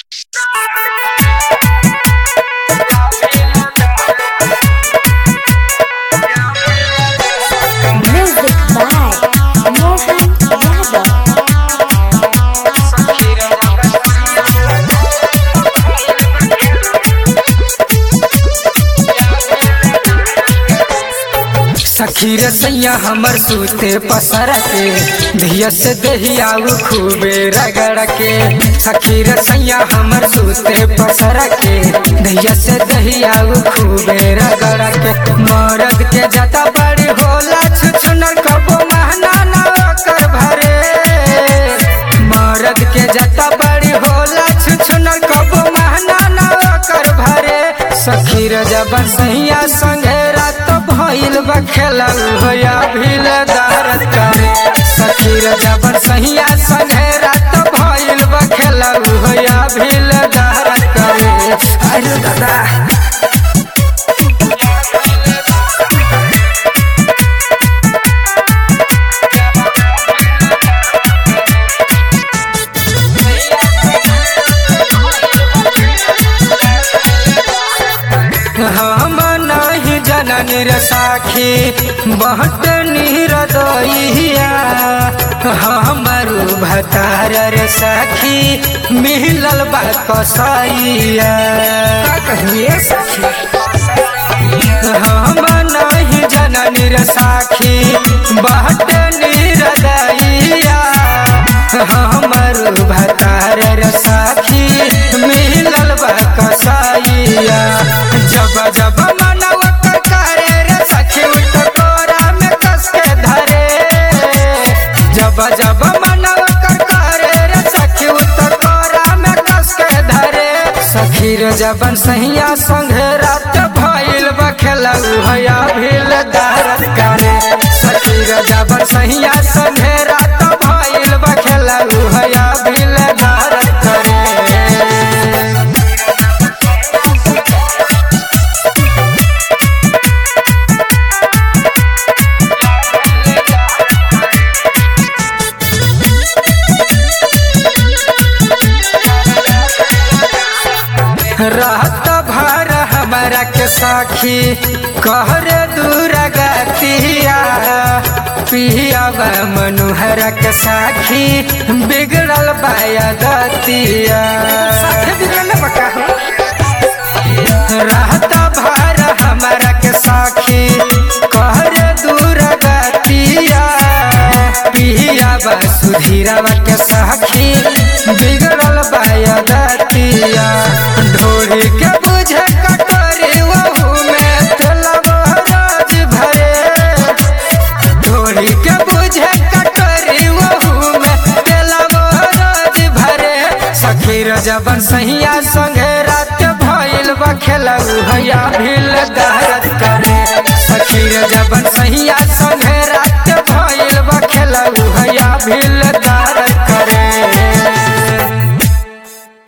Music by Mohan Yadav. सखी रे सैया हमर सूते पसर के धिया से दहिया खूबे रगड़ के। सखी रे सैया हमर सूते पसर के धिया से दहिया खूबे रगड़ के। मरद के जता बड़ी होला छुछुनर कबो महना ना कर भरे। मरद के जता बड़ी होला छुछुनर कबो महना ना कर भरे। सखी रे जबर सैया संगे रात भइल बखेला होया भील दर्द करे। सखी रे जबर सैया संगे रात भइल बखेला होया भील दर्द करे। अरे दादा हम नहीं जननी रे साखी बहट निरदइया। हमरू भतार रे साखी मिलल बा कसैया। का कहिए सखी हम नहीं जननी रे साखी बहट निरदइया। हमरू भतार रे साखी मिलल बा कसैया। जब जब मनवा करे रे सखी उठ कोरा में कस के धरे। जब जब मनवा करे रे सखी उठ कोरा में कस के धरे। सखी रे जबन सैया संगे रात भइल बखेला होया भील दर्द करे। सखी रे जबन सैया संगे रात भइल बखेला होया भील दर्द करे। रात भर हमारा के साखी कहरे दूर गतिया। पिया मनोहर के साखी बिगड़ल बाया दतिया। रात भर हमारा के साखी कहरे दूर गतिया। पिया सुधीरवा के साखी बिगड़ल बाया दतिया। ढोरी के बुझे कटोरी वहू में तेलवा रोज भरे। ढोरी के बुझे कटोरी वहू में तेलवा रोज भरे। सखी रे जबन सैया संगे रात भइल बखेला होया भील दर्द